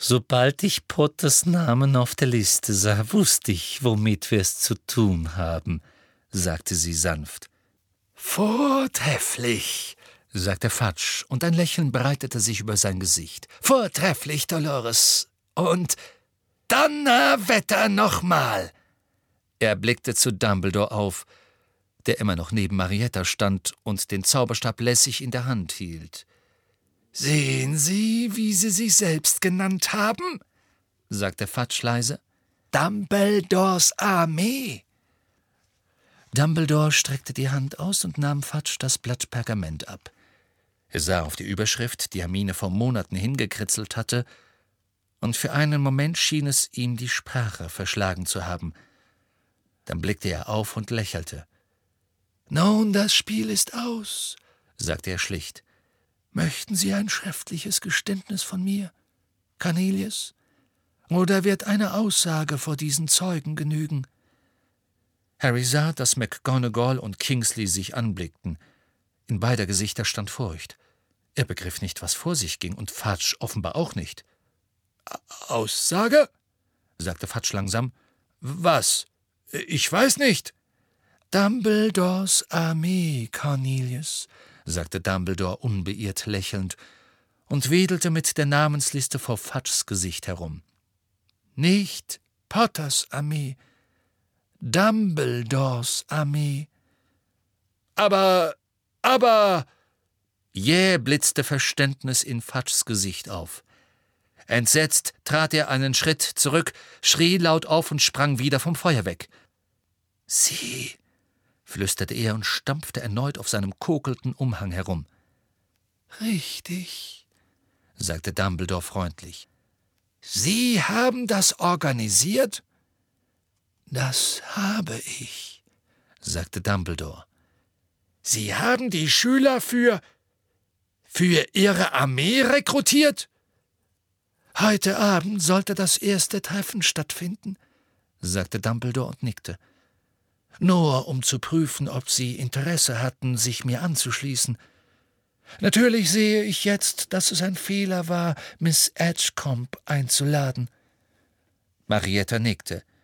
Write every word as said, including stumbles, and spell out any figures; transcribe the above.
»Sobald ich Potters Namen auf der Liste sah, wusste ich, womit wir es zu tun haben«, sagte sie sanft. »Vortrefflich«, sagte Fudge, und ein Lächeln breitete sich über sein Gesicht. »Vortrefflich, Dolores. Und Donnerwetter nochmal!« Er blickte zu Dumbledore auf, der immer noch neben Marietta stand und den Zauberstab lässig in der Hand hielt. »Sehen Sie, wie Sie sich selbst genannt haben?« sagte Fudge leise. »Dumbledores Armee.« Dumbledore streckte die Hand aus und nahm Fudge das Blatt Pergament ab. Er sah auf die Überschrift, die Hermine vor Monaten hingekritzelt hatte, und für einen Moment schien es ihm die Sprache verschlagen zu haben. Dann blickte er auf und lächelte. »Nun, das Spiel ist aus«, sagte er schlicht. »Möchten Sie ein schriftliches Geständnis von mir, Cornelius? Oder wird eine Aussage vor diesen Zeugen genügen?« Harry sah, dass McGonagall und Kingsley sich anblickten. In beider Gesichter stand Furcht. Er begriff nicht, was vor sich ging, und Fudge offenbar auch nicht. »Aussage?«, sagte Fudge langsam. »Was? Ich weiß nicht.« »Dumbledores Armee, Cornelius«, sagte Dumbledore unbeirrt lächelnd und wedelte mit der Namensliste vor Fudges Gesicht herum. »Nicht Potters Armee, Dumbledores Armee.« »Aber, aber...« Jäh blitzte Verständnis in Fudges Gesicht auf. Entsetzt trat er einen Schritt zurück, schrie laut auf und sprang wieder vom Feuer weg. »Sie«, flüsterte er und stampfte erneut auf seinem kokelnden Umhang herum. »Richtig«, sagte Dumbledore freundlich. »Sie haben das organisiert?« »Das habe ich«, sagte Dumbledore. »Sie haben die Schüler für... für Ihre Armee rekrutiert?« »Heute Abend sollte das erste Treffen stattfinden«, sagte Dumbledore und nickte. »Nur um zu prüfen, ob Sie Interesse hatten, sich mir anzuschließen. Natürlich sehe ich jetzt, dass es ein Fehler war, Miss Edgecombe einzuladen.« Marietta nickte.